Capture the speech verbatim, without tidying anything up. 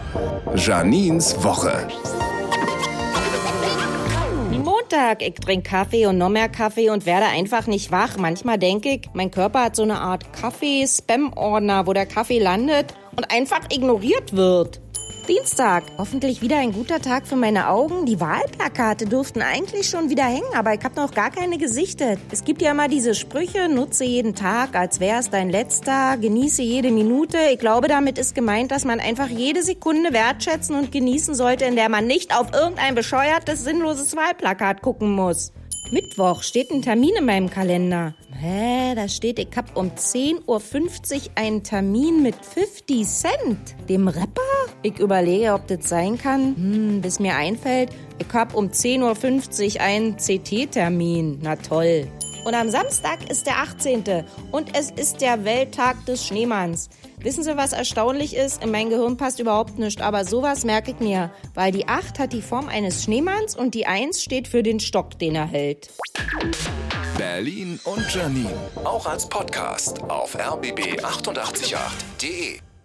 Janines Woche. Montag, ich trinke Kaffee und noch mehr Kaffee und werde einfach nicht wach. Manchmal denke ich, mein Körper hat so eine Art Kaffee-Spam-Ordner, wo der Kaffee landet und einfach ignoriert wird. Dienstag, hoffentlich wieder ein guter Tag für meine Augen. Die Wahlplakate dürften eigentlich schon wieder hängen, aber ich habe noch gar keine gesichtet. Es gibt ja immer diese Sprüche, nutze jeden Tag, als wäre es dein letzter, genieße jede Minute. Ich glaube, damit ist gemeint, dass man einfach jede Sekunde wertschätzen und genießen sollte, in der man nicht auf irgendein bescheuertes, sinnloses Wahlplakat gucken muss. Mittwoch steht ein Termin in meinem Kalender. Hä, da steht, ich hab um zehn Uhr fünfzig einen Termin mit fifty Cent, dem Rapper. Ich überlege, ob das sein kann, hm, bis mir einfällt, ich hab um zehn Uhr fünfzig einen C T-Termin. Na toll. Und am Samstag ist der achtzehnte und es ist der Welttag des Schneemanns. Wissen Sie, was erstaunlich ist? In mein Gehirn passt überhaupt nichts, aber sowas merke ich mir. Weil die acht hat die Form eines Schneemanns und die eins steht für den Stock, den er hält. Berlin und Janine. Auch als Podcast auf r b b acht acht acht punkt de.